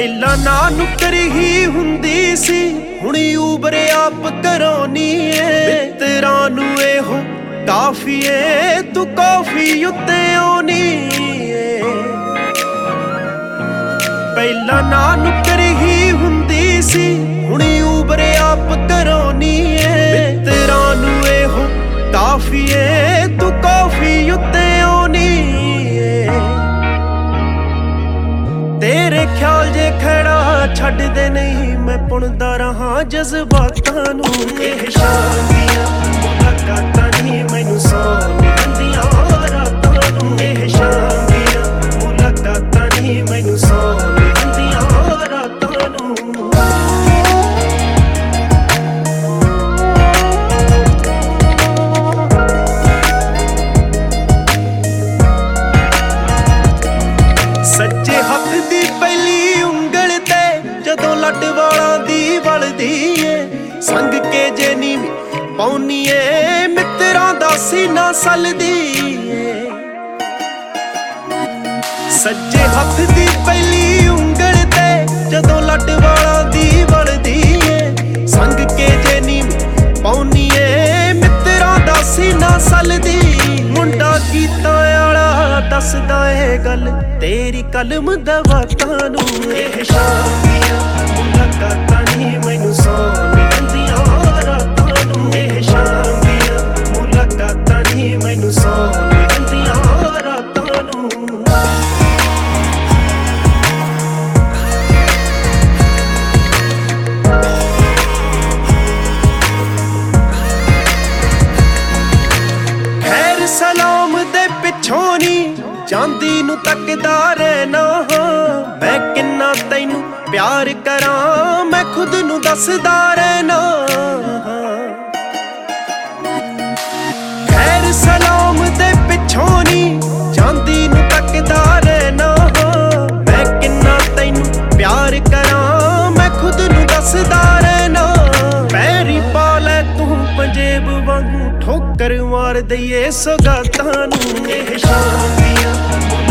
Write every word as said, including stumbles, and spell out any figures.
ਪਹਿਲਾਂ ਨਾ ਨੁਕਰ ਹੀ ਹੁੰਦੀ ਸੀ, ਹੁਣ ਊਬਰ ਆਪ ਕਰਾਉਣੀ ਏ। ਮਿੱਤਰਾਂ ਨੂੰ ਇਹੋ ਕਾਫੀ ਏ, ਤੂੰ ਕਾਫੀ ਉੱਤੇ ਆਉਣੀ ਏ। ਪਹਿਲਾਂ ਨਾ ਨੁਕਰ ਹੀ ਹੁੰਦੀ ਸੀ, ਹੁਣ ਊਬਰ ਆਪ ਕਰਾਉਣੀ ਏ। ਮਿੱਤਰਾਂ ਨੂੰ ਇਹੋ ਕਾਫੀ ਏ, ਤੂੰ ਕਾਫੀ ਉੱਤੇ ਆਉਣੀ ਏ। ਤੇਰੇ ਖਿਆਲ ਜੇ ਖੜਾ ਛੱਡਦੇ ਨਹੀਂ, ਮੈਂ ਪੁਣਦਾ ਰਹਾਂ ਜਜ਼ਬਾਤਾਂ ਨੂੰ। ਇਹ ਸ਼ਾਮ ਦੀਆਂ ਮੁਲਾਕਾਤਾਂ ਨਹੀਂ ਮੈਨੂੰ ਸੌਂ ਮਿਲਦੀਆਂ ਰਾਤਾਂ ਨੂੰ। ਇਹ ਸ਼ਾਮ ਦੀਆਂ ਮੁਲਾਕਾਤਾਂ ਨਹੀਂ ਮੈਨੂੰ ਸੌਂ ਮਿਲਦੀਆਂ ਰਾਤਾਂ ਨੂੰ। ਸੱਜੇ ਹੱਥ ਦੀ ਪਹਿਲੀ ਉਂਗਲ ਤੇ ਜਦੋਂ ਲੱਡ ਵਾਲਾਂ ਦੀ ਵਲਦੀ ਏ, ਸੰਗ ਕੇ ਜੇ ਨੀ ਪਾਉਣੀ ਏ, ਮਿੱਤਰਾਂ ਦਾ ਸੀਨਾ ਸਲਦੀ ਏ। ਸੱਜੇ ਹੱਥ ਦੀ ਪਹਿਲੀ ਉਂਗਲ ਤੇ ਜਦੋਂ ਲੱਡ ਵਾਲਾਂ ਦੀ ਵਲਦੀ ਏ, ਸੰਗ ਕੇ ਜੇ ਨੀ ਪਾਉਣੀ ਏ, ਮਿੱਤਰਾਂ ਦਾ ਸੀਨਾ ਸਲਦੀ। ਮੁੰਡਾ ਗੀਤਾਂ ਵਾਲਾ ਦੱਸਦਾ ਏ ਗੱਲ ਤੇਰੀ ਕਲਮ ਦਵਾਤਾਂ ਨੂੰ। ਇਹ ਸ਼ਾਮ ਦੀਆਂ ਮੁਲਾਕਾਤਾਂ ਨਹੀਂ ਮੈਨੂੰ ਸੌਂ ਮਿਲਦੀਆਂ ਰਾਤਾਂ ਨੂੰ। ਇਹ ਸ਼ਾਮ ਦੀਆਂ ਮੁਲਾਕਾਤਾਂ ਨਹੀਂ ਮੈਨੂੰ ਸੌਂ ਮਿਲਦੀਆਂ ਰਾਤਾਂ ਨੂੰ। ਖੈਰ ਸਲਾਮ ਦੇ ਪਿੱਛੋਂ ਨੀ ਜਾਂਦੀ ਨੂੰ ਤੱਕਦਾ ਰਹਿਣਾ, ਮੈਂ ਕਿੰਨਾ ਤੈਨੂੰ ਪਿਆਰ ਕਰਾਂ ਮੈਂ ਖੁਦ ਨੂੰ ਦੱਸਦਾ ਰਹਿਣਾ। ਖੈਰ ਸਲਾਮ ਦੇ ਪਿੱਛੋਂ ਨੀ ਜਾਂਦੀ ਨੂੰ ਤੱਕਦਾ ਰਹਿਣਾ, ਮੈਂ ਕਿੰਨਾ ਤੈਨੂੰ ਪਿਆਰ ਕਰਾਂ ਮੈਂ ਖੁਦ ਨੂੰ ਦੱਸਦਾ ਰਹਿਣਾ। ਪੈਰੀ ਪਾ ਲੈ ਤੂੰ ਪੰਜੇਬ ਵਾਂਗੂ ਠੋਕਰ ਮਾਰ ਦਈਏ ਸੌਗਾਤਾਂ ਨੂੰ। ਇਹ ਸ਼ਾਮ ਦੀਆਂ